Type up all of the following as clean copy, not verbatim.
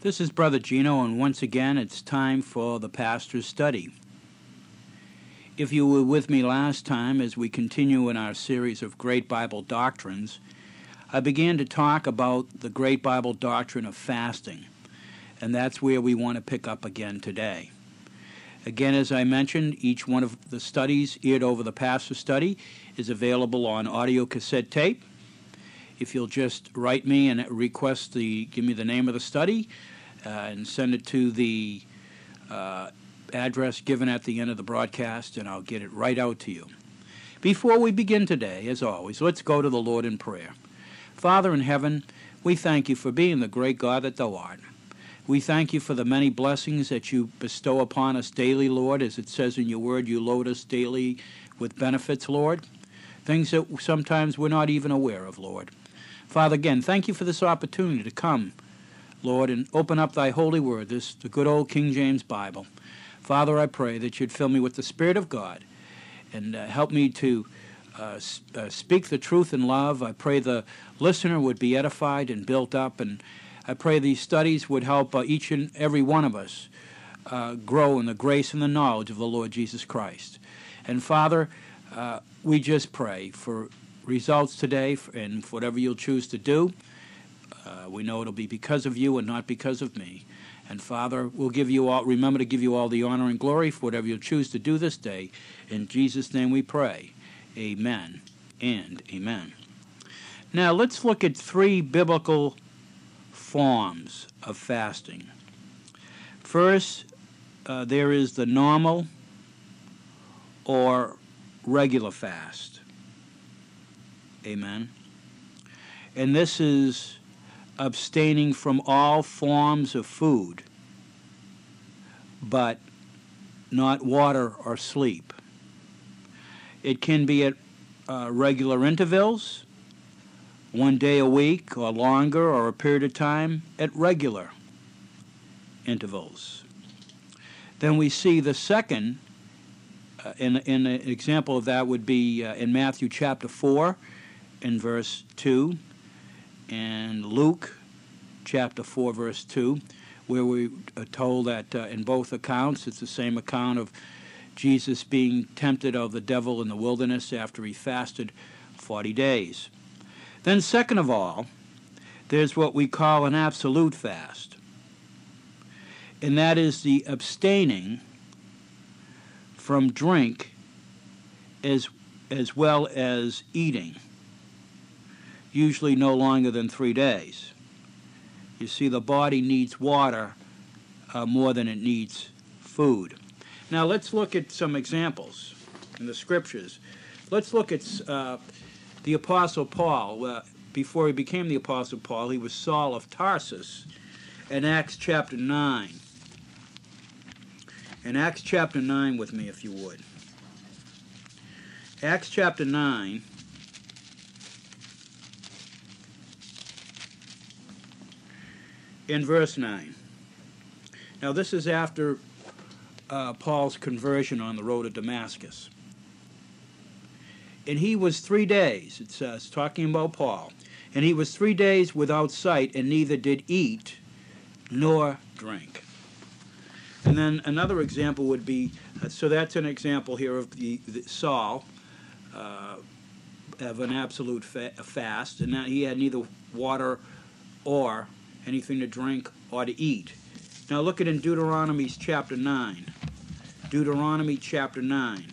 This is Brother Gino, and once again it's time for the Pastor's Study. If you were with me last time as we continue in our series of Great Bible Doctrines, I began to talk about the Great Bible Doctrine of fasting, and that's where we want to pick up again today. Again, as I mentioned, each one of the studies aired over the Pastor's Study is available on audio cassette tape. If you'll just write me and request give me the name of the study and send it to the address given at the end of the broadcast, and I'll get it right out to you. Before we begin today, as always, let's go to the Lord in prayer. Father in heaven, we thank you for being the great God that thou art. We thank you for the many blessings that you bestow upon us daily, Lord. As it says in your word, you load us daily with benefits, Lord. Things that sometimes we're not even aware of, Lord. Father, again, thank you for this opportunity to come, Lord, and open up thy holy word, the good old King James Bible. Father, I pray that you'd fill me with the Spirit of God and help me to speak the truth in love. I pray the listener would be edified and built up, and I pray these studies would help each and every one of us grow in the grace and the knowledge of the Lord Jesus Christ. And Father, we just pray for results today, and for whatever you'll choose to do. We know it'll be because of you and not because of me. And Father, we'll remember to give you all the honor and glory for whatever you'll choose to do this day. In Jesus' name we pray. Amen and amen. Now let's look at three biblical forms of fasting. First, there is the normal or regular fast. Amen. And this is abstaining from all forms of food, but not water or sleep. It can be at regular intervals, one day a week or longer, or a period of time at regular intervals. Then we see the second, in an example of that would be in Matthew chapter 4, in verse 2, and Luke chapter 4, verse 2, where we are told that in both accounts, it's the same account of Jesus being tempted of the devil in the wilderness after he fasted 40 days. Then second of all, there's what we call an absolute fast, and that is the abstaining from drink as well as eating, usually no longer than 3 days. You see, the body needs water more than it needs food. Now let's look at some examples in the Scriptures. Let's look at the Apostle Paul. Before he became the Apostle Paul, he was Saul of Tarsus in Acts chapter 9. In Acts chapter 9 with me, if you would. Acts chapter 9. In verse 9. Now this is after Paul's conversion on the road to Damascus. And he was 3 days, it says, talking about Paul, and he was 3 days without sight, and neither did eat nor drink. And then another example would be, so that's an example here of the Saul, of an absolute fast, and that he had neither water or anything to drink or to eat. Now look at in Deuteronomy chapter 9. Deuteronomy chapter 9.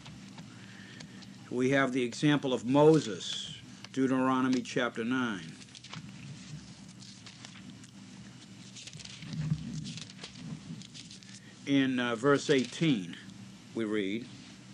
We have the example of Moses. Deuteronomy chapter 9. In verse 18, we read,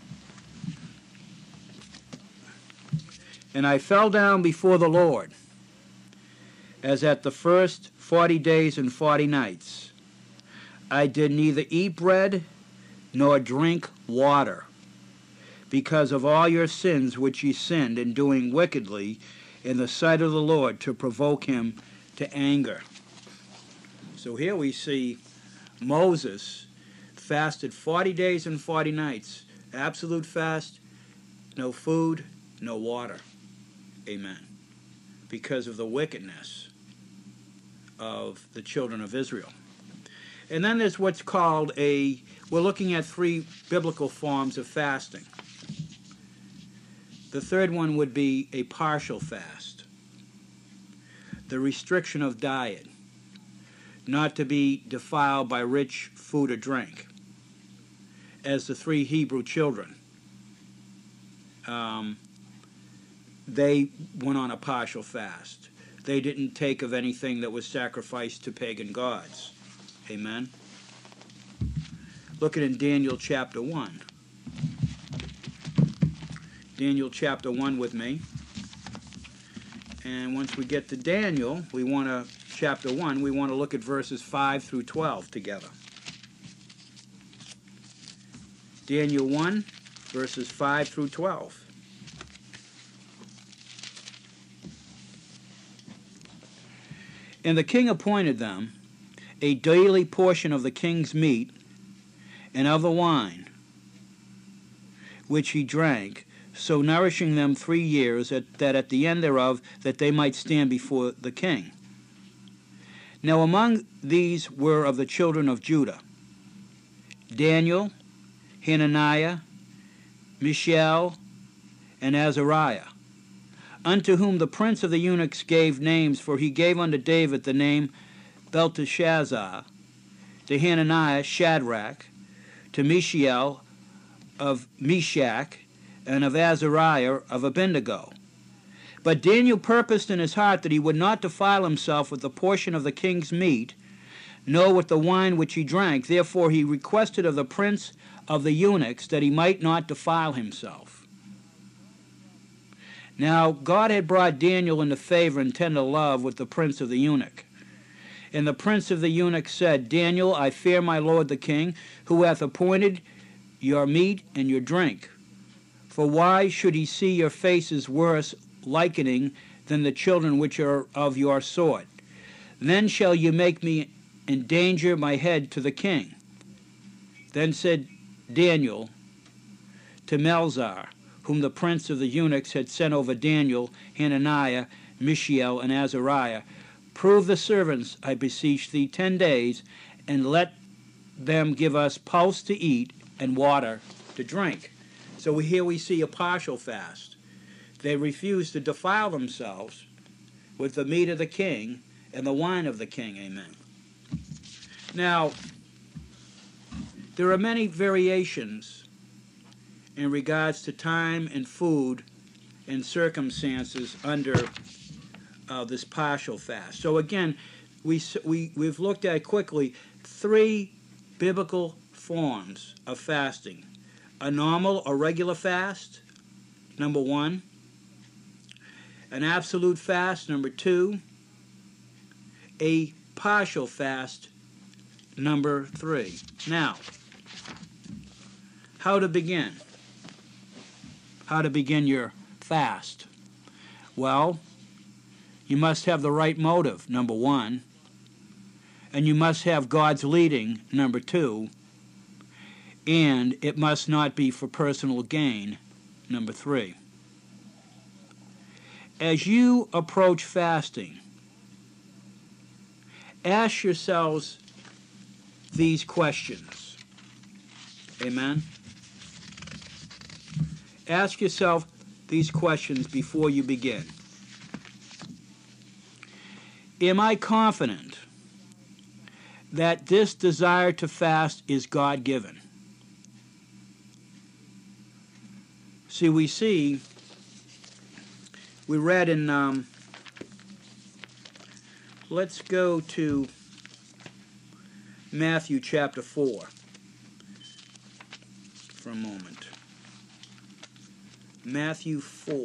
"And I fell down before the Lord, as at the first 40 days and 40 nights. I did neither eat bread nor drink water, because of all your sins which ye sinned in doing wickedly in the sight of the Lord, to provoke him to anger." So here we see Moses fasted 40 days and 40 nights. Absolute fast, no food, no water. Amen. Because of the wickedness of the children of Israel. And then there's what's called we're looking at 3 biblical forms of fasting. The third one would be a partial fast. The restriction of diet, not to be defiled by rich food or drink, as the 3 Hebrew children. They went on a partial fast. They didn't take of anything that was sacrificed to pagan gods. Amen. Look at in Daniel chapter 1. Daniel chapter 1 with me. And once we get to Daniel, chapter 1, we want to look at verses 5 through 12 together. Daniel 1, verses 5 through 12. And the king appointed them a daily portion of the king's meat and of the wine, which he drank, so nourishing them 3 years, that at the end thereof that they might stand before the king. Now among these were of the children of Judah Daniel, Hananiah, Mishael, and Azariah, unto whom the prince of the eunuchs gave names, for he gave unto David the name Belteshazzar, to Hananiah Shadrach, to Mishael of Meshach, and of Azariah of Abednego. But Daniel purposed in his heart that he would not defile himself with the portion of the king's meat, nor with the wine which he drank. Therefore he requested of the prince of the eunuchs that he might not defile himself. Now God had brought Daniel into favor and tender love with the prince of the eunuch. And the prince of the eunuchs said, Daniel, I fear my lord the king, who hath appointed your meat and your drink. For why should he see your faces worse likening than the children which are of your sort? Then shall you make me endanger my head to the king. Then said Daniel to Melzar, whom the prince of the eunuchs had sent over Daniel, Hananiah, Mishael, and Azariah, prove the servants, I beseech thee, 10 days, and let them give us pulse to eat and water to drink. So here we see a partial fast. They refuse to defile themselves with the meat of the king and the wine of the king. Amen. Now, there are many variations in regards to time and food and circumstances under this partial fast. So again, we've looked at quickly 3 biblical forms of fasting. A normal or regular fast, number 1. An absolute fast, number 2. A partial fast, number 3. Now, how to begin? How to begin your fast? Well, you must have the right motive, number 1. And you must have God's leading, number 2. And it must not be for personal gain, number 3. As you approach fasting, ask yourselves these questions. Amen? Ask yourself these questions before you begin. Am I confident that this desire to fast is God-given? See, we read in, let's go to Matthew chapter 4 for a moment. Matthew 4.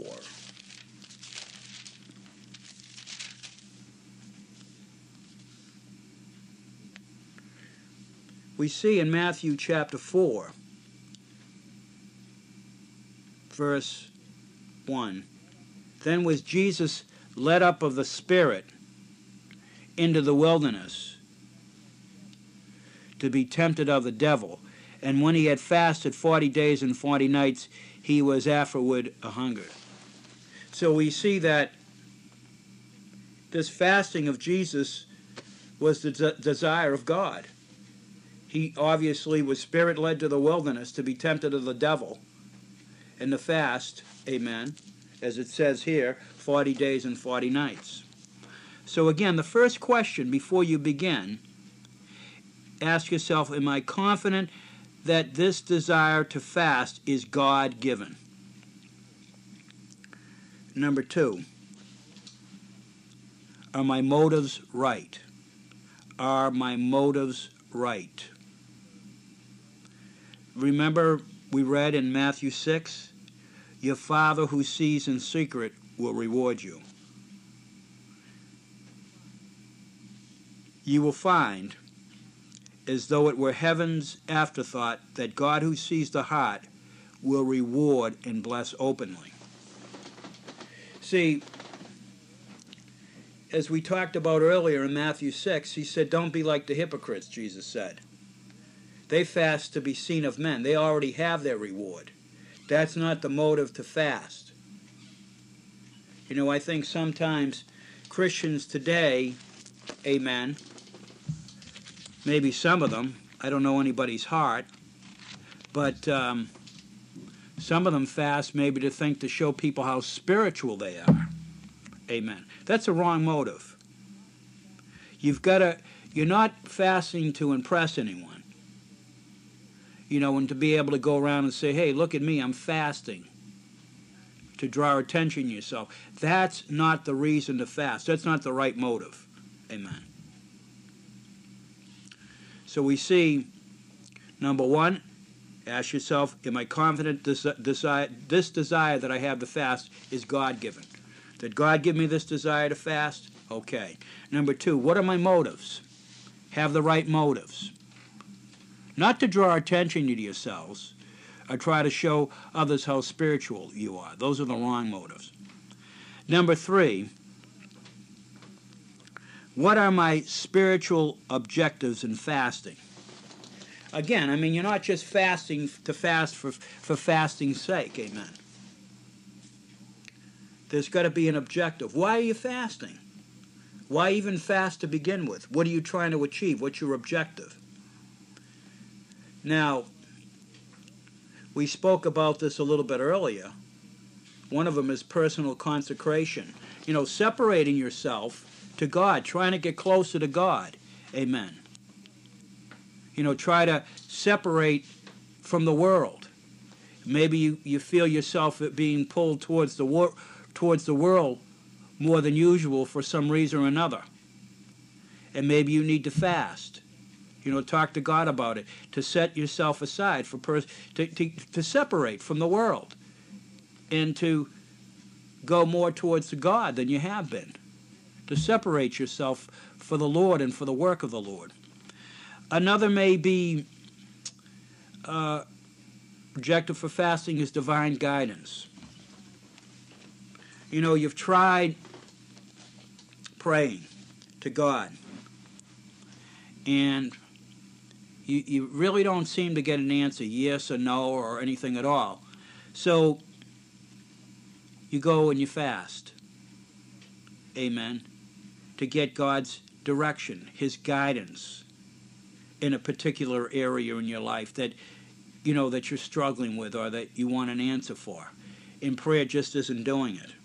We see in Matthew chapter 4, verse 1, Then was Jesus led up of the Spirit into the wilderness to be tempted of the devil. And when he had fasted 40 days and 40 nights, he was afterward a-hungered. So we see that this fasting of Jesus was the desire of God. He obviously was spirit-led to the wilderness to be tempted of the devil. And the fast, amen, as it says here, 40 days and 40 nights. So again, the first question before you begin, ask yourself, am I confident that this desire to fast is God-given? Number 2, are my motives right? Are my motives right? Remember, we read in Matthew 6, your Father who sees in secret will reward you. You will find, as though it were heaven's afterthought, that God who sees the heart will reward and bless openly. See, as we talked about earlier in Matthew 6, he said, don't be like the hypocrites, Jesus said. They fast to be seen of men. They already have their reward. That's not the motive to fast. You know, I think sometimes Christians today, amen, maybe some of them, I don't know anybody's heart, but some of them fast maybe to show people how spiritual they are. Amen. That's a wrong motive. You're not fasting to impress anyone. You know, and to be able to go around and say, hey, look at me, I'm fasting. To draw attention to yourself. That's not the reason to fast. That's not the right motive. Amen. So we see, number 1, ask yourself, am I confident this desire that I have to fast is God-given? Did God give me this desire to fast? Okay. Number 2, what are my motives? Have the right motives. Not to draw attention to yourselves or try to show others how spiritual you are. Those are the wrong motives. Number 3, what are my spiritual objectives in fasting? Again, I mean, you're not just fasting to fast for fasting's sake, amen. There's got to be an objective. Why are you fasting? Why even fast to begin with? What are you trying to achieve? What's your objective? Now, we spoke about this a little bit earlier. One of them is personal consecration. You know, separating yourself to God, trying to get closer to God. Amen. You know, try to separate from the world. Maybe you feel yourself being pulled towards the world more than usual for some reason or another. And maybe you need to fast. You know, talk to God about it, to set yourself aside to separate from the world and to go more towards God than you have been, to separate yourself for the Lord and for the work of the Lord. Another may be objective for fasting is divine guidance. You know, you've tried praying to God, and you really don't seem to get an answer, yes or no, or anything at all. So you go and you fast. Amen. To get God's direction, His guidance in a particular area in your life that, you know, that you're struggling with or that you want an answer for. And prayer just isn't doing it.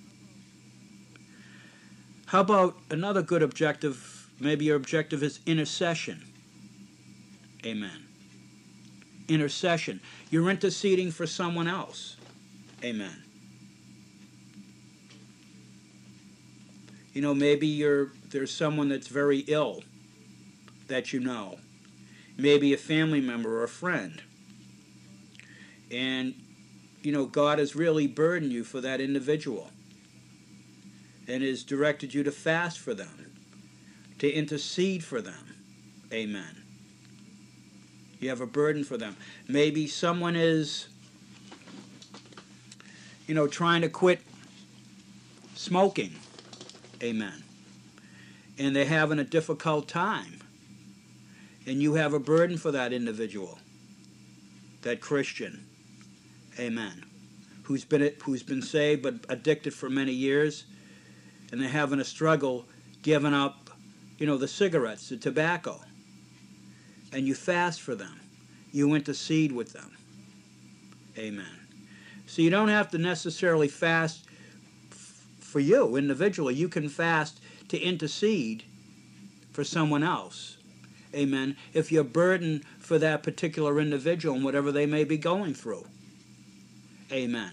How about another good objective? Maybe your objective is intercession. Amen. Intercession. You're interceding for someone else. Amen. You know, maybe there's someone that's very ill that you know. Maybe a family member or a friend. And, you know, God has really burdened you for that individual and has directed you to fast for them, to intercede for them. Amen. You have a burden for them. Maybe someone is, you know, trying to quit smoking. Amen. And they're having a difficult time. And you have a burden for that individual, that Christian. Amen. Who's been saved but addicted for many years, and they're having a struggle giving up the cigarettes, the tobacco, and you fast for them. You intercede with them. Amen. So you don't have to necessarily fast for you individually. You can fast to intercede for someone else. Amen. If you're burdened for that particular individual and whatever they may be going through. Amen.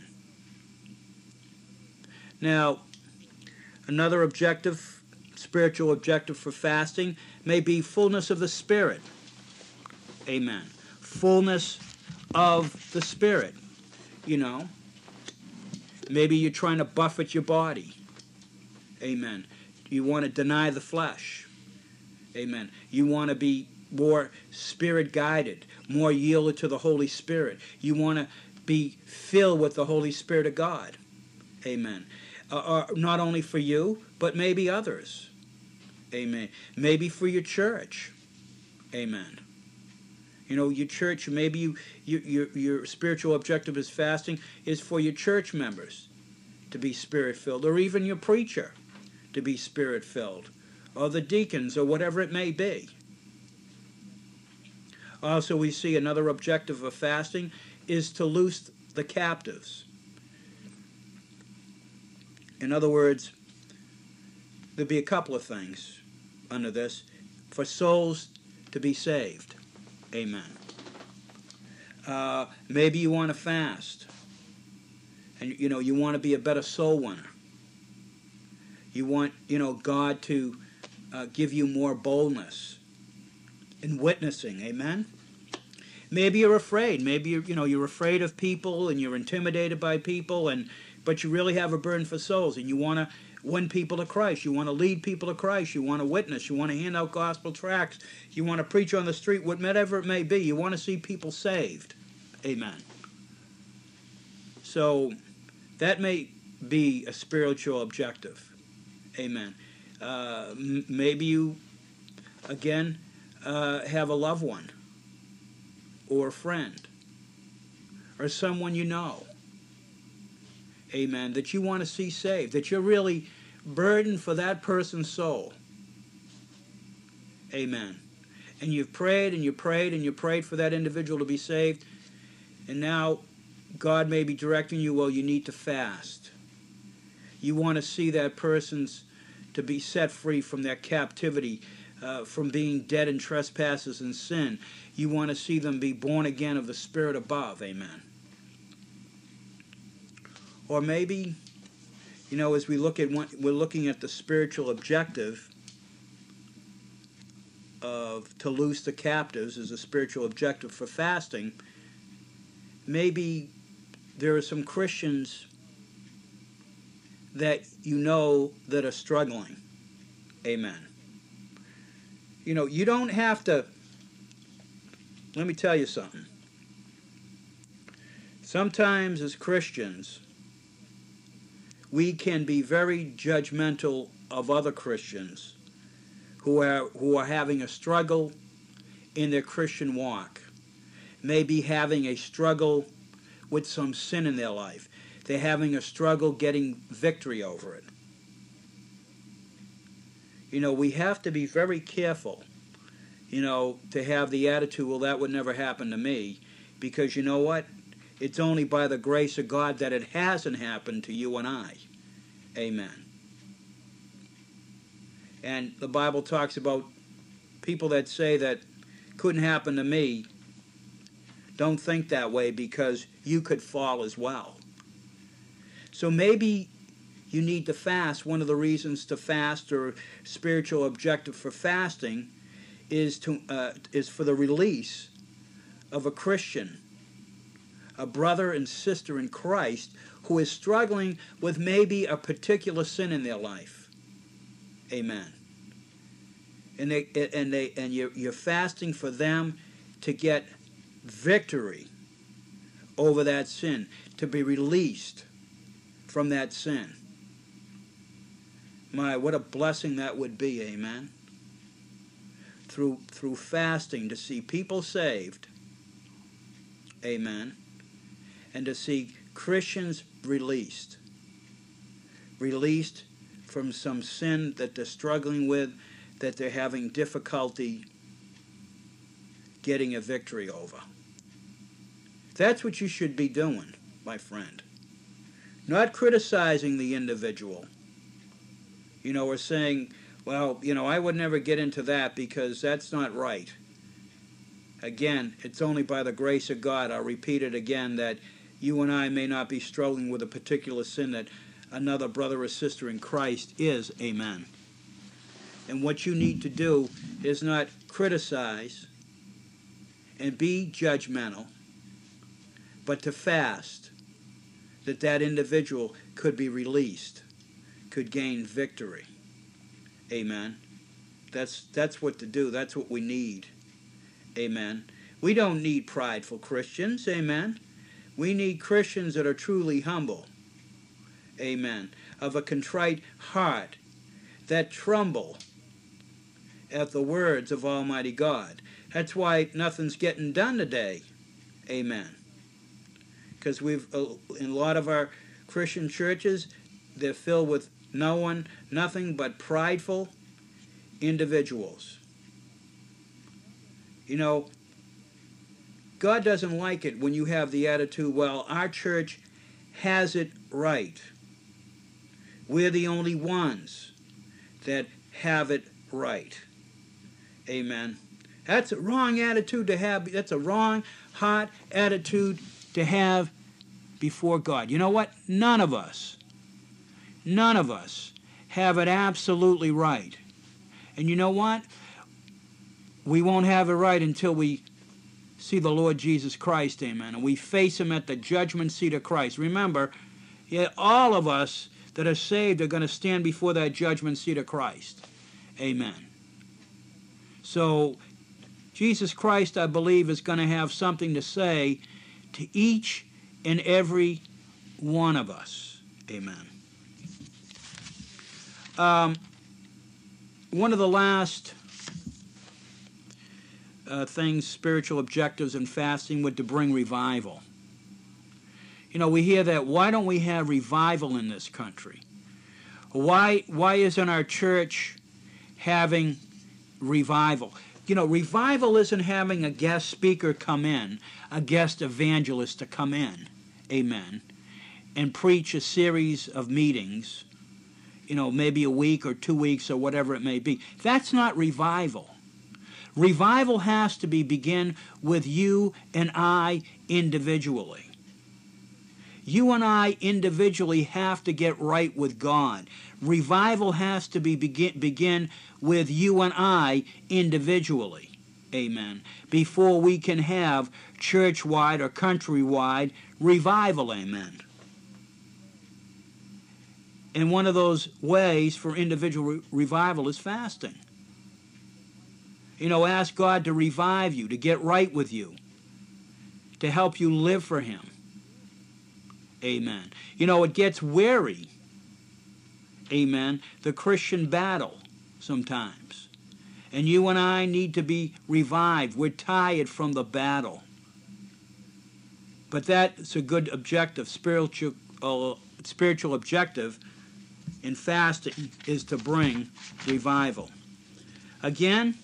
Now, another objective, spiritual objective for fasting may be fullness of the Spirit. Amen. Fullness of the Spirit. Maybe you're trying to buffet your body. Amen. You want to deny the flesh. Amen. You want to be more Spirit-guided, more yielded to the Holy Spirit. You want to be filled with the Holy Spirit of God. Amen. Not only for you, but maybe others. Amen. Maybe for your church. Amen. Your church, maybe your spiritual objective is fasting is for your church members to be Spirit-filled, or even your preacher to be Spirit-filled, or the deacons, or whatever it may be. Also, we see another objective of fasting is to loose the captives. In other words, there'd be a couple of things under this. For souls to be saved. Amen. Maybe you want to fast. And, you want to be a better soul winner. You want, God to give you more boldness in witnessing. Amen. Maybe you're afraid. Maybe you're afraid of people and you're intimidated by people, but you really have a burden for souls and you want to win people to Christ. You want to lead people to Christ. You want to witness. You want to hand out gospel tracts. You want to preach on the street, whatever it may be. You want to see people saved. Amen. So that may be a spiritual objective. Amen. Maybe you, again, have a loved one or a friend or someone you know. Amen. That you want to see saved. That you're really burdened for that person's soul. Amen. And you've prayed and you prayed and you prayed for that individual to be saved. And now God may be directing you, well, you need to fast. You want to see that person's to be set free from their captivity, from being dead in trespasses and sin. You want to see them be born again of the Spirit above. Amen. Or maybe, as we're looking at the spiritual objective of to loose the captives as a spiritual objective for fasting, maybe there are some Christians that that are struggling. Amen. You don't have to, let me tell you something. Sometimes as Christians, we can be very judgmental of other Christians who are having a struggle in their Christian walk, maybe having a struggle with some sin in their life. They're having a struggle getting victory over it. We have to be very careful, to have the attitude, well, that would never happen to me, because you know what? It's only by the grace of God that it hasn't happened to you and I. Amen. And the Bible talks about people that say that couldn't happen to me. Don't think that way, because you could fall as well. So maybe you need to fast. One of the reasons to fast, or spiritual objective for fasting, is for the release of a Christian, a brother and sister in Christ who is struggling with maybe a particular sin in their life. Amen. And you're fasting for them to get victory over that sin, to be released from that sin. My, what a blessing that would be, amen. Through fasting, to see people saved, amen, and to see Christians released from some sin that they're struggling with, that they're having difficulty getting a victory over. That's what you should be doing, my friend. Not criticizing the individual. Or saying, well, I would never get into that because that's not right. Again, it's only by the grace of God, I'll repeat it again, that you and I may not be struggling with a particular sin that another brother or sister in Christ is. Amen. And what you need to do is not criticize and be judgmental, but to fast that that individual could be released, could gain victory. Amen. That's what to do. That's what we need. Amen. We don't need prideful Christians. Amen. We need Christians that are truly humble. Amen. Of a contrite heart that tremble at the words of Almighty God. That's why nothing's getting done today. Amen. Because in a lot of our Christian churches, they're filled with nothing but prideful individuals. God doesn't like it when you have the attitude, well, our church has it right. We're the only ones that have it right. Amen. That's a wrong attitude to have. That's a wrong, hot attitude to have before God. You know what? None of us have it absolutely right. And you know what? We won't have it right until we see the Lord Jesus Christ, amen, and we face him at the judgment seat of Christ. Remember, all of us that are saved are going to stand before that judgment seat of Christ. Amen. So, Jesus Christ, I believe, is going to have something to say to each and every one of us. Amen. One of the last things, spiritual objectives in fasting, would to bring revival. We hear that, why don't we have revival in this country? Why isn't our church having revival? Revival isn't having a guest speaker come in, a guest evangelist to come in, amen, and preach a series of meetings, maybe a week or 2 weeks or whatever it may be. That's not revival. Revival has to begin with you and I individually. You and I individually have to get right with God. Revival has to begin with you and I individually. Amen. Before we can have church-wide or country-wide revival. Amen. And one of those ways for individual revival is fasting. Ask God to revive you, to get right with you, to help you live for him. Amen. It gets weary. Amen. The Christian battle sometimes. And you and I need to be revived. We're tired from the battle. But that's a good objective, spiritual objective in fasting, is to bring revival. Again,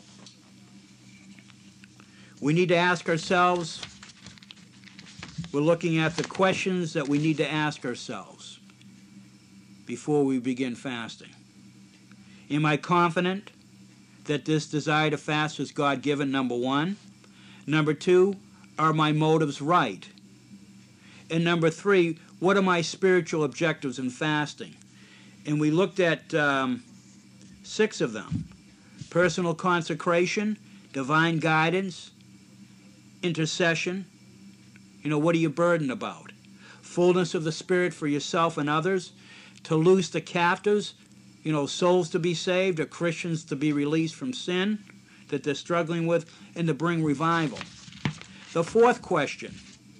we need to ask ourselves, we're looking at the questions that we need to ask ourselves before we begin fasting. Am I confident that this desire to fast is God-given, number one? Number two, are my motives right? And number three, what are my spiritual objectives in fasting? And we looked at 6 of them. Personal consecration, divine guidance, intercession. What are you burdened about? Fullness of the Spirit for yourself and others, to loose the captives, souls to be saved, or Christians to be released from sin that they're struggling with, and to bring revival. The 4th question,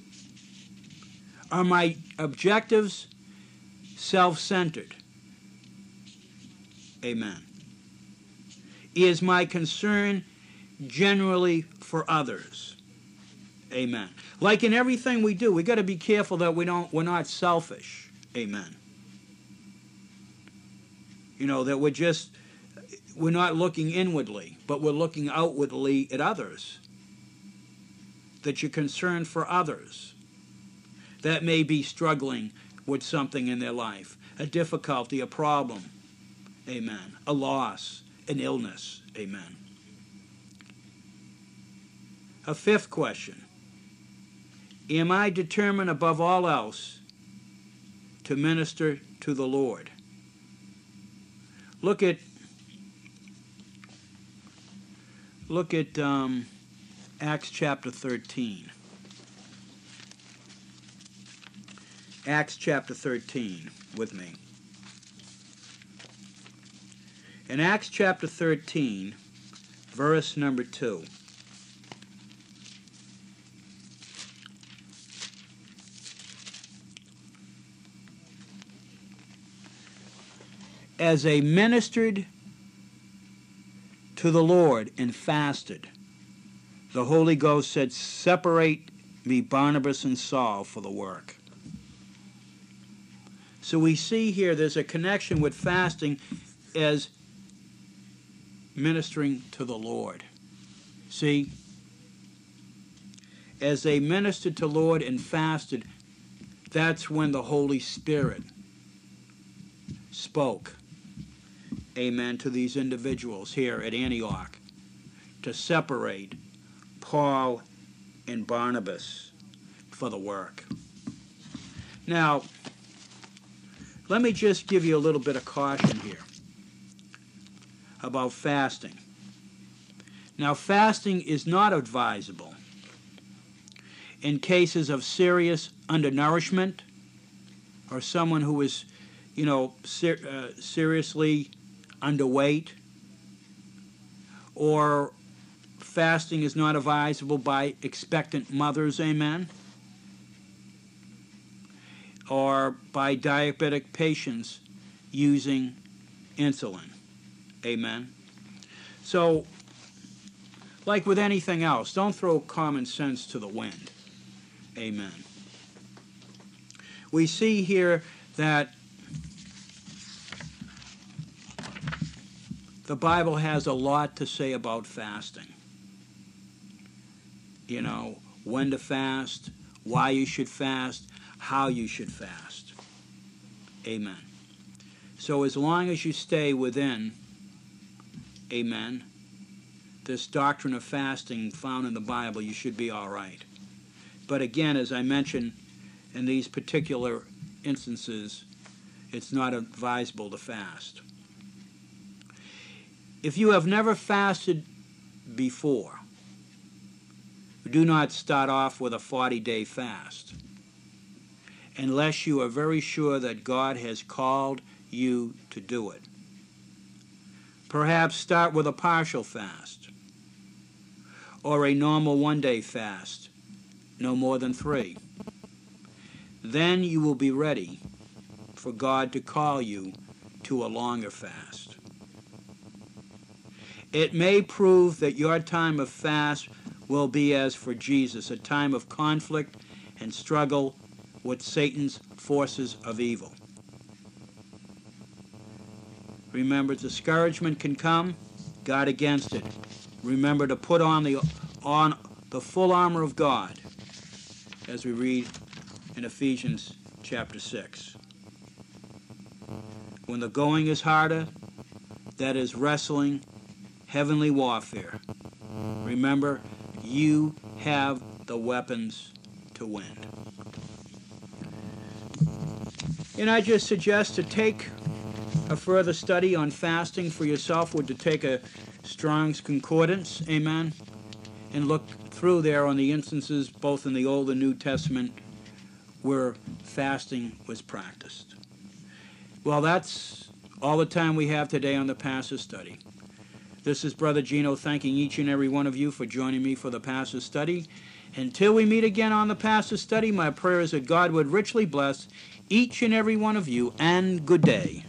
are my objectives self-centered? Amen. Is my concern generally for others? Amen. Like in everything we do, we got to be careful that we're not selfish. Amen. That we're just we're not looking inwardly, but we're looking outwardly at others. That you're concerned for others that may be struggling with something in their life, a difficulty, a problem, amen, a loss, an illness, amen. A fifth question: am I determined above all else to minister to the Lord? Look at Acts chapter 13. Acts chapter 13 with me. In Acts chapter 13, verse number 2. As they ministered to the Lord and fasted, the Holy Ghost said, "Separate me Barnabas and Saul for the work." So we see here there's a connection with fasting as ministering to the Lord. See? As they ministered to the Lord and fasted, that's when the Holy Spirit spoke, amen, to these individuals here at Antioch to separate Paul and Barnabas for the work. Now, let me just give you a little bit of caution here about fasting. Now, fasting is not advisable in cases of serious undernourishment or someone who is, seriously underweight, or fasting is not advisable by expectant mothers, amen, or by diabetic patients using insulin, amen. So, like with anything else, don't throw common sense to the wind, amen. We see here that the Bible has a lot to say about fasting. When to fast, why you should fast, how you should fast. Amen. So as long as you stay within, amen, this doctrine of fasting found in the Bible, you should be all right. But again, as I mentioned, in these particular instances, it's not advisable to fast. If you have never fasted before, do not start off with a 40-day fast unless you are very sure that God has called you to do it. Perhaps start with a partial fast or a normal one-day fast, no more than 3. Then you will be ready for God to call you to a longer fast. It may prove that your time of fast will be as for Jesus, a time of conflict and struggle with Satan's forces of evil. Remember, discouragement can come, guard against it. Remember to put on the full armor of God, as we read in Ephesians chapter 6. When the going is harder, that is wrestling, heavenly warfare, remember, you have the weapons to win. And I just suggest to take a further study on fasting for yourself, would to take a Strong's Concordance, amen, and look through there on the instances, both in the Old and New Testament, where fasting was practiced. Well, that's all the time we have today on the Pastor's Study. This is Brother Gino thanking each and every one of you for joining me for the Pastor's Study. Until we meet again on the Pastor's Study, my prayer is that God would richly bless each and every one of you, and good day.